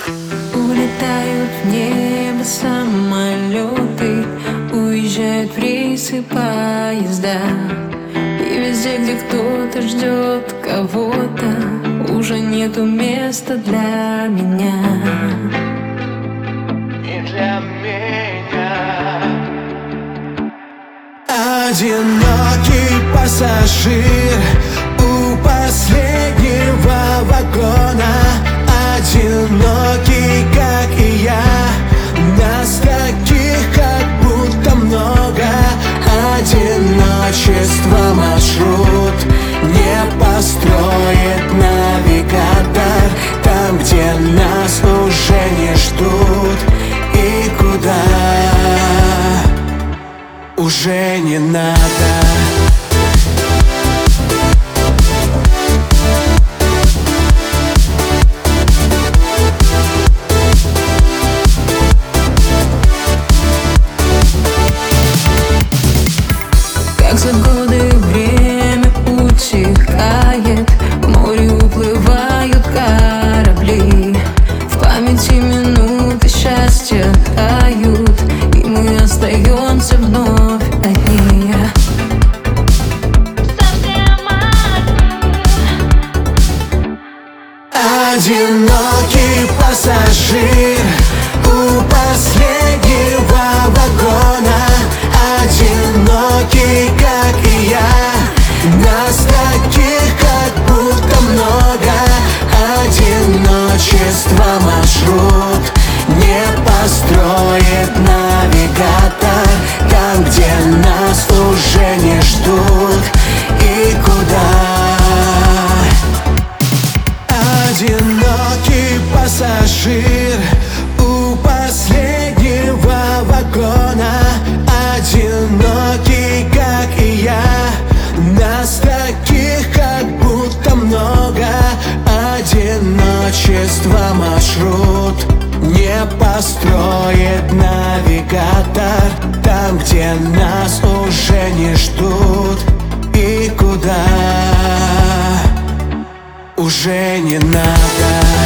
Улетают в небо самолеты, уезжают в рейсы поезда. И везде, где кто-то ждет кого-то, уже нету места для меня. И для меня. Одинокий пассажир у последнего вагона. Одинокий, как и я. Нас таких как будто много. Одиночество маршрут не построит навигатор там, где нас уже не ждут. И куда уже не надо. Как за годы время утекает, в море уплывают корабли. В памяти минуты счастья тают, и мы остаемся вновь одни. Совсем одни. Одинокий пассажир у последнего вагона. Одинокий, как и я. Нас таких как будто много. Одиночество маршрут не построит навигатор там, где нас уже не ждут. И куда одинокий пассажир у последнего вагона. Одинокий, как и я. Нас таких как будто много. Одиночество маршрут не построит навигатор там, где нас уже не ждут. И куда уже не надо.